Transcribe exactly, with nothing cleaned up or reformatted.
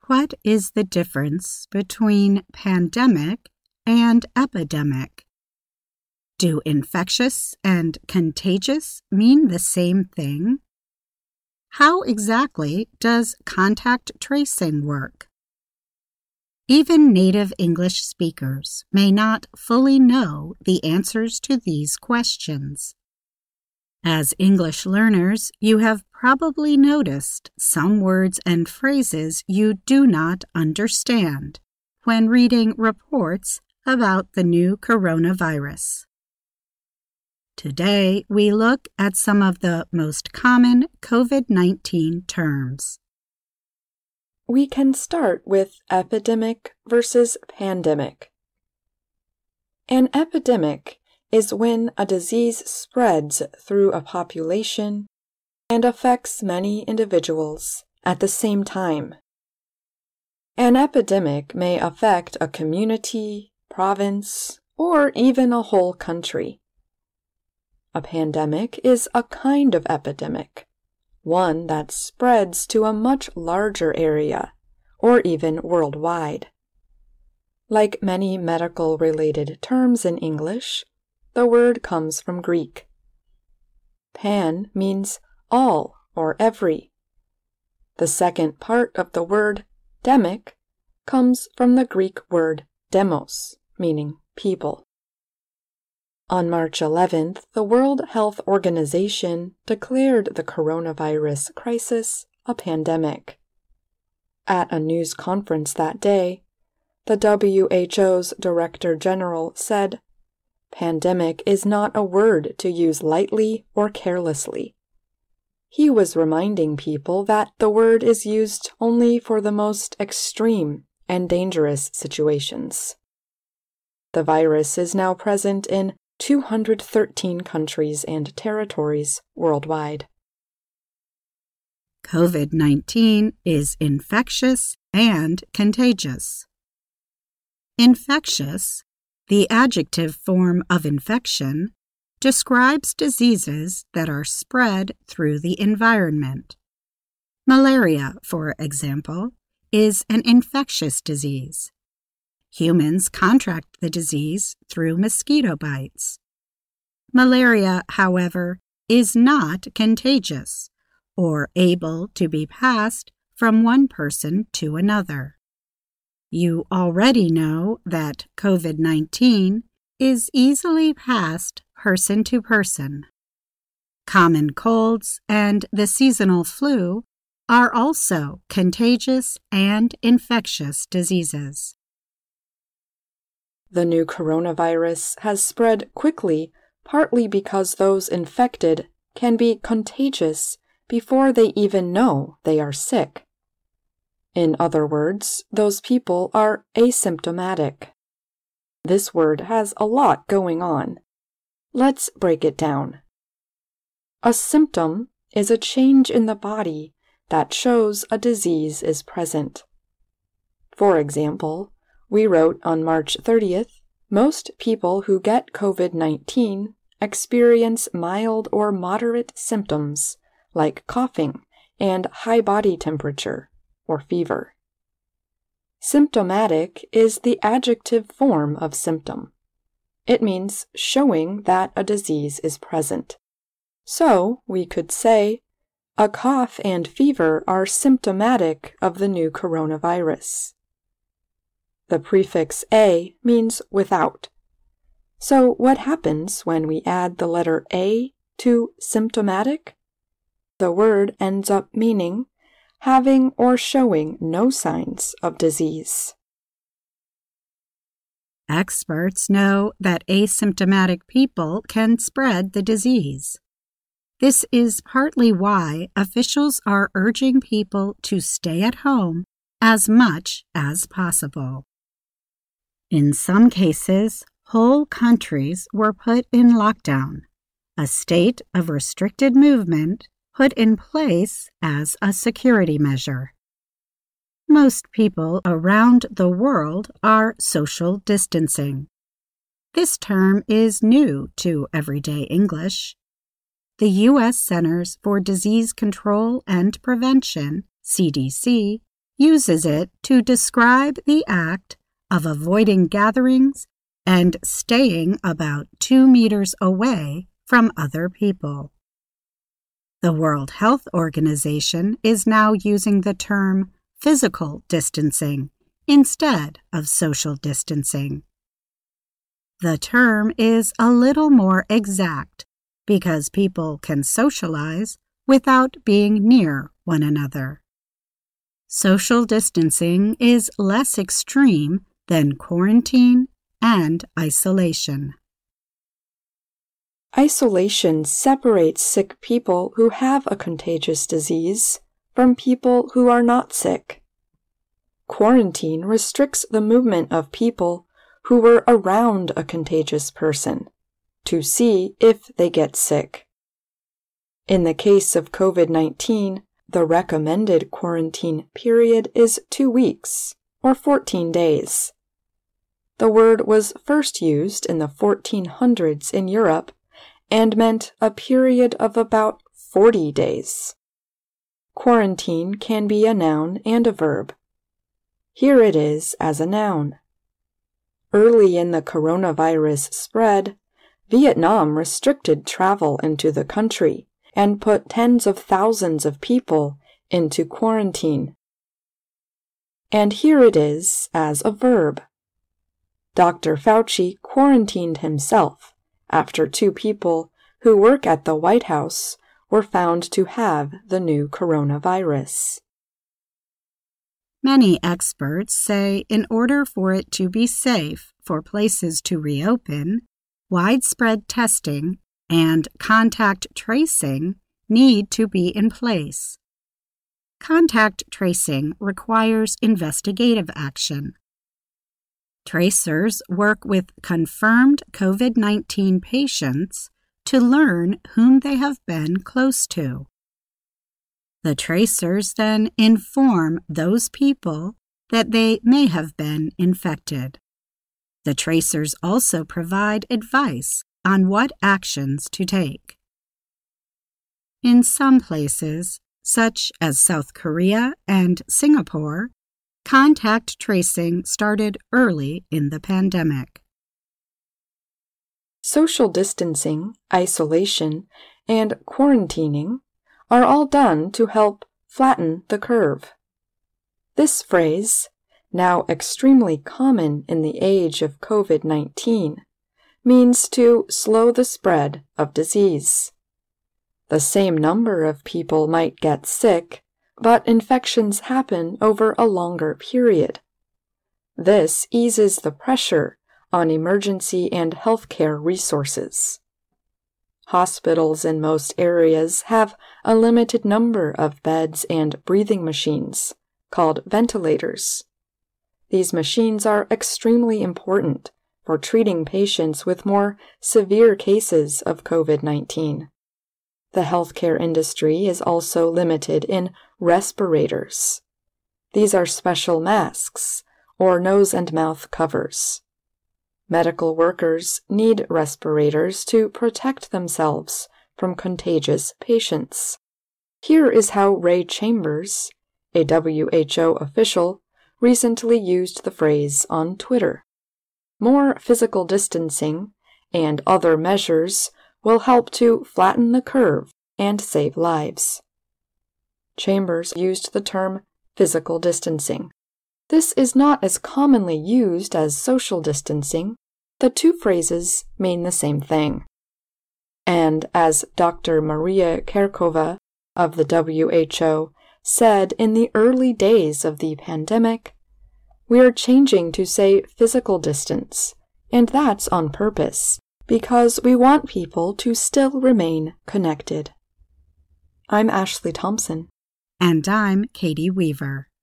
What is the difference between pandemic and epidemic? Do infectious and contagious mean the same thing? How exactly does contact tracing work? Even native English speakers may not fully know the answers to these questions. As English learners, you have probably noticed some words and phrases you do not understand when reading reports about the new coronavirus. Today, we look at some of the most common COVID nineteen terms. We can start with epidemic versus pandemic. An epidemic is when a disease spreads through a population and affects many individuals at the same time. An epidemic may affect a community, province, or even a whole country. A pandemic is a kind of epidemic, one that spreads to a much larger area, or even worldwide. Like many medical-related terms in English, the word comes from Greek. Pan means all or every. The second part of the word demic comes from the Greek word demos, meaning people. On March eleventh, the World Health Organization declared the coronavirus crisis a pandemic. At a news conference that day, the W H O's Director General said, "Pandemic is not a word to use lightly or carelessly." He was reminding people that the word is used only for the most extreme and dangerous situations. The virus is now present in two hundred thirteen countries and territories worldwide. COVID nineteen is infectious and contagious. Infectious, the adjective form of infection, describes diseases that are spread through the environment. Malaria, for example, is an infectious disease. Humans contract the disease through mosquito bites. Malaria, however, is not contagious or able to be passed from one person to another. You already know that COVID nineteen is easily passed person to person. Common colds and the seasonal flu are also contagious and infectious diseases. The new coronavirus has spread quickly, partly because those infected can be contagious before they even know they are sick. In other words, those people are asymptomatic. This word has a lot going on. Let's break it down. A symptom is a change in the body that shows a disease is present. For example, we wrote on March thirtieth, most people who get COVID nineteen experience mild or moderate symptoms like coughing and high body temperature or fever. Symptomatic is the adjective form of symptom. It means showing that a disease is present. So we could say, a cough and fever are symptomatic of the new coronavirus. The prefix a means without. So what happens when we add the letter a to symptomatic? The word ends up meaning having or showing no signs of disease. Experts know that asymptomatic people can spread the disease. This is partly why officials are urging people to stay at home as much as possible. In some cases, whole countries were put in lockdown, a state of restricted movement put in place as a security measure. Most people around the world are social distancing. This term is new to everyday English. The U S Centers for Disease Control and Prevention, C D C, uses it to describe the act of avoiding gatherings and staying about two meters away from other people. The World Health Organization is now using the term physical distancing instead of social distancing. The term is a little more exact because people can socialize without being near one another. Social distancing is less extreme than quarantine and isolation. Isolation separates sick people who have a contagious disease from people who are not sick. Quarantine restricts the movement of people who were around a contagious person to see if they get sick. In the case of COVID nineteen, the recommended quarantine period is two weeks, or fourteen days. The word was first used in the fourteen hundreds in Europe and meant a period of about forty days. Quarantine can be a noun and a verb. Here it is as a noun. Early in the coronavirus spread, Vietnam restricted travel into the country and put tens of thousands of people into quarantine. And here it is as a verb. Doctor Fauci quarantined himself after two people who work at the White House were found to have the new coronavirus. Many experts say in order for it to be safe for places to reopen, widespread testing and contact tracing need to be in place. Contact tracing requires investigative action. Tracers work with confirmed COVID nineteen patients to learn whom they have been close to. The tracers then inform those people that they may have been infected. The tracers also provide advice on what actions to take. In some places, such as South Korea and Singapore, contact tracing started early in the pandemic. Social distancing, isolation, and quarantining are all done to help flatten the curve. This phrase, now extremely common in the age of COVID nineteen, means to slow the spread of disease. The same number of people might get sick, but infections happen over a longer period. This eases the pressure on emergency and healthcare resources. Hospitals in most areas have a limited number of beds and breathing machines, called ventilators. These machines are extremely important for treating patients with more severe cases of COVID nineteen. The healthcare industry is also limited in respirators. These are special masks or nose and mouth covers. Medical workers need respirators to protect themselves from contagious patients. Here is how Ray Chambers, a W H O official, recently used the phrase on Twitter. More physical distancing and other measures will help to flatten the curve and save lives. Chambers used the term physical distancing. This is not as commonly used as social distancing. The two phrases mean the same thing. And as Doctor Maria Kerkova of the W H O said in the early days of the pandemic, we are changing to say physical distance, and that's on purpose, because we want people to still remain connected. I'm Ashley Thompson. And I'm Katie Weaver.